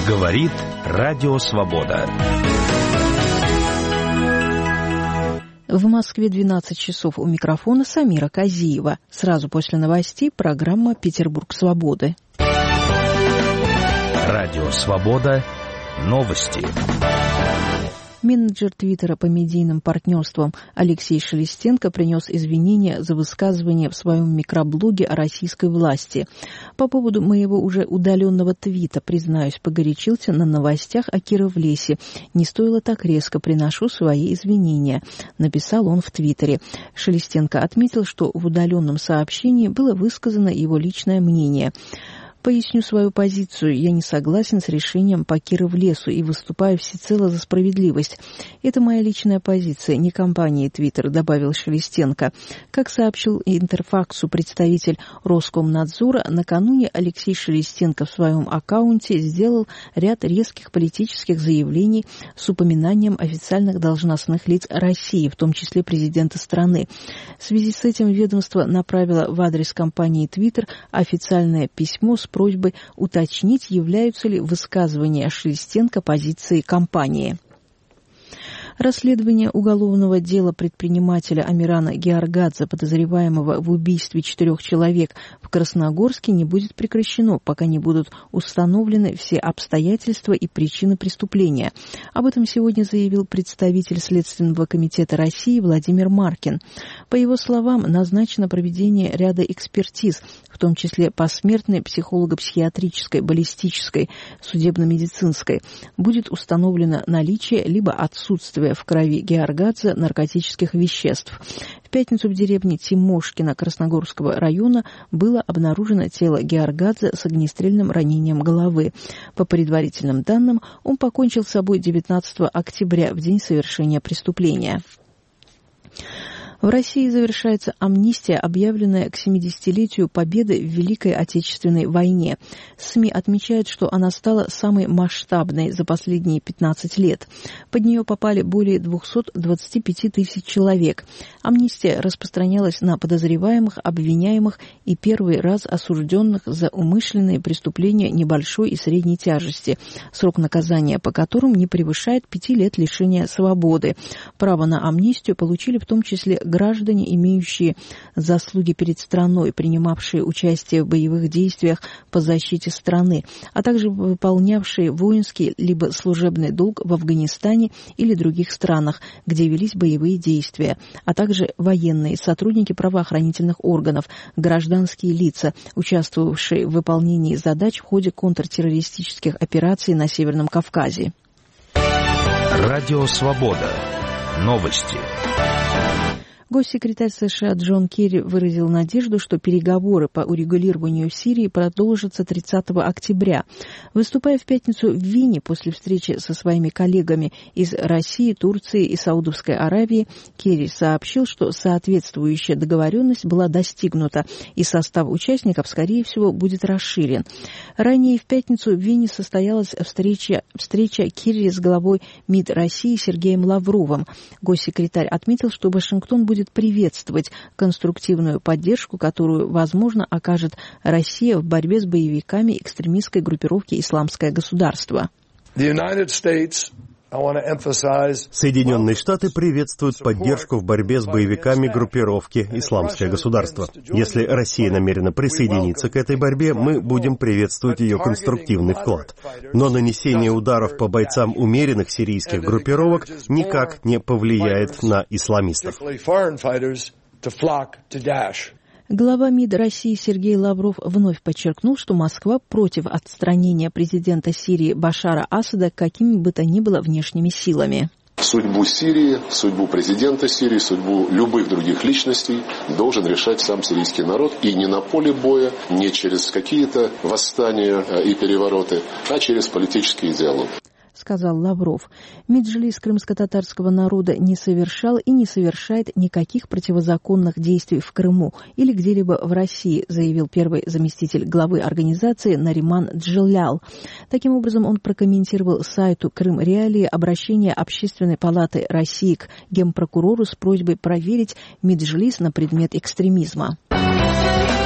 Говорит Радио Свобода. В Москве 12 часов, у микрофона Самира Казиева. Сразу после новостей программа «Петербург свободы». Радио Свобода. Новости. Менеджер Твиттера по медийным партнерствам Алексей Шелестенко принес извинения за высказывание в своем микроблоге о российской власти. По поводу моего уже удаленного твита, признаюсь, погорячился на новостях о Кировлесе. Не стоило так резко, приношу свои извинения, написал он в Твиттере. Шелестенко отметил, что в удаленном сообщении было высказано его личное мнение. Поясню свою позицию. Я не согласен с решением по Кировлесу и выступаю всецело за справедливость. Это моя личная позиция, не компании Twitter, добавил Шелестенко. Как сообщил Интерфаксу представитель Роскомнадзора, накануне Алексей Шелестенко в своем аккаунте сделал ряд резких политических заявлений с упоминанием официальных должностных лиц России, в том числе президента страны. В связи с этим ведомство направило в адрес компании Twitter официальное письмо с просьбой уточнить, являются ли высказывания Шелестенко позицией компании. Расследование уголовного дела предпринимателя Амирана Георгадзе, подозреваемого в убийстве 4 человек в Красногорске, не будет прекращено, пока не будут установлены все обстоятельства и причины преступления. Об этом сегодня заявил представитель Следственного комитета России Владимир Маркин. По его словам, назначено проведение ряда экспертиз, в том числе посмертной, психолого-психиатрической, баллистической, судебно-медицинской. Будет установлено наличие либо отсутствие в крови Георгадзе наркотических веществ. В пятницу в деревне Тимошкино Красногорского района было обнаружено тело Георгадзе с огнестрельным ранением головы. По предварительным данным, он покончил с собой 19 октября, в день совершения преступления. В России завершается амнистия, объявленная к 70-летию победы в Великой Отечественной войне. СМИ отмечают, что она стала самой масштабной за последние 15 лет. Под нее попали более 225 тысяч человек. Амнистия распространялась на подозреваемых, обвиняемых и первый раз осужденных за умышленные преступления небольшой и средней тяжести, срок наказания по которым не превышает 5 лет лишения свободы. Право на амнистию получили в том числе граждане, имеющие заслуги перед страной, принимавшие участие в боевых действиях по защите страны, а также выполнявшие воинский либо служебный долг в Афганистане или других странах, где велись боевые действия, а также военные, сотрудники правоохранительных органов, гражданские лица, участвовавшие в выполнении задач в ходе контртеррористических операций на Северном Кавказе. Радио Свобода. Новости. Госсекретарь США Джон Керри выразил надежду, что переговоры по урегулированию Сирии продолжатся 30 октября. Выступая в пятницу в Вене после встречи со своими коллегами из России, Турции и Саудовской Аравии, Керри сообщил, что соответствующая договоренность была достигнута, и состав участников, скорее всего, будет расширен. Ранее в пятницу в Вене состоялась встреча Керри с главой МИД России Сергеем Лавровым. Госсекретарь отметил, что Вашингтон будет приветствовать конструктивную поддержку, которую, возможно, окажет Россия в борьбе с боевиками экстремистской группировки «Исламское государство». Соединенные Штаты приветствуют поддержку в борьбе с боевиками группировки «Исламское государство». Если Россия намерена присоединиться к этой борьбе, мы будем приветствовать ее конструктивный вклад. Но нанесение ударов по бойцам умеренных сирийских группировок никак не повлияет на исламистов. Глава МИД России Сергей Лавров вновь подчеркнул, что Москва против отстранения президента Сирии Башара Асада какими бы то ни было внешними силами. Судьбу Сирии, судьбу президента Сирии, судьбу любых других личностей должен решать сам сирийский народ. И не на поле боя, не через какие-то восстания и перевороты, а через политический диалог. Сказал Лавров. Меджлис крымско-татарского народа не совершал и не совершает никаких противозаконных действий в Крыму или где-либо в России, заявил первый заместитель главы организации Нариман Джиллял. Таким образом, он прокомментировал сайту «Крым Реалии» обращение Общественной палаты России к Генпрокурору с просьбой проверить Меджлис на предмет экстремизма.